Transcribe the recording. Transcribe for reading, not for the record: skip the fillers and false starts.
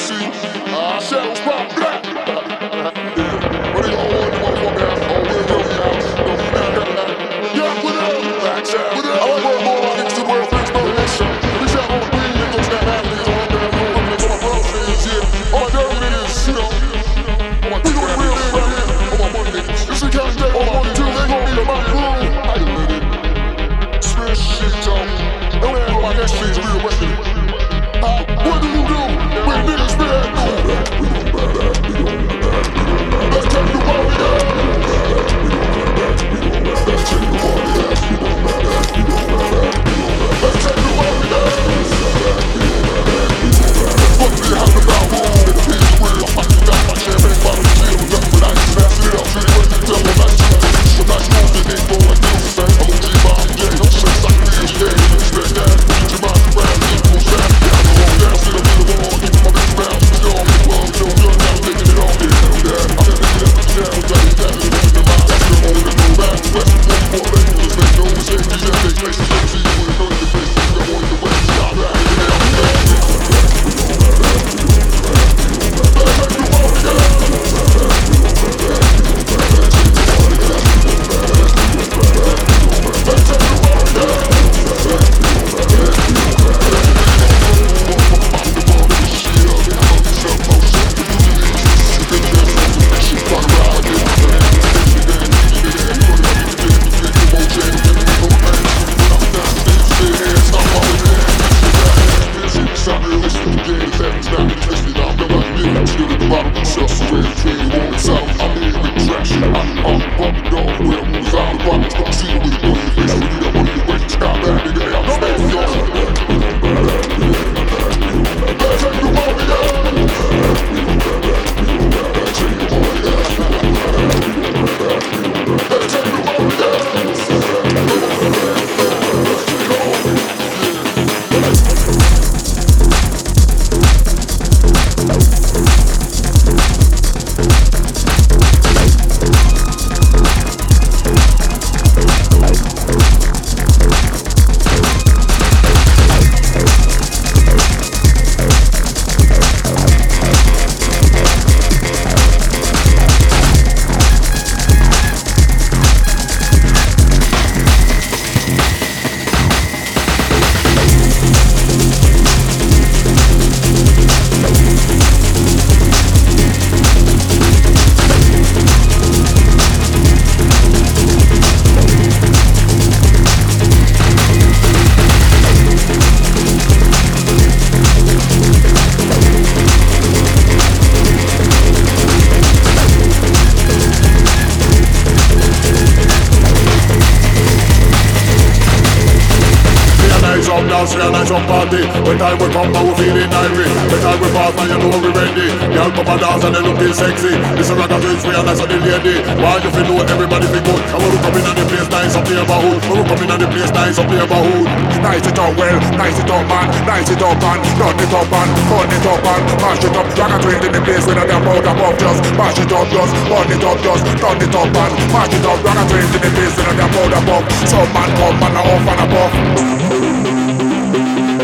see. Shadows pop black. What do y'all want, motherfucker? Oh, we're your house. Yeah, what up? Backside. What up? I like where more like niggas to wear things no nation. We shot on the green, niggas got half niggas on there. No women, niggas on my bros niggas, yeah. All my dirty niggas, you know. All my real niggas right here. All my money niggas. This is County Day. All my money too. They gon' be in my room. I can live it. Smash shit, y'all. Don't act like that shit's real weapon. What do you do when niggas bad? Let's take the party out. Let's take the party out. Let's take the party out. Fuck me, how the bow roll? It's real. I can got my champagne bottle chill. Nothing but ice. Passing it out. Treat it like the devil. Nice shooting. So nice moving. Ain't going through. I'm a G-bomb. Yeah, no sense. I can be a shade. Expect that. Get your mind around. Equal sound. Down to the middle wall, keep my best round. Still on the club, no gun, now taking it on. I'm just thinking up the down, got it down, it's in my mouth. Still on the go back, west, 44 labels, make no mistake. These FH faces, don't see you with a million faces. Don't want the way, stop that, get it out, Nice up party. When time we come now we feeling irie. When time we pass now you know we ready. Y'all come and dance and they looking sexy. This is ragga twins, we are nice on the lady. Why you feel know everybody be good? And when we come in on the place nice up the neighborhood. When we come in on the place nice up the neighborhood. Nice it up well, nice it up man. Nice it up man, turn it up man. Turn it up man, mash it up. Ragga twins in the place with a damn powder puff. Just mash it up just, turn it up just. Turn it up man, mash it up. Ragga twins in the place with a damn powder puff. Some man come and a off and a puff.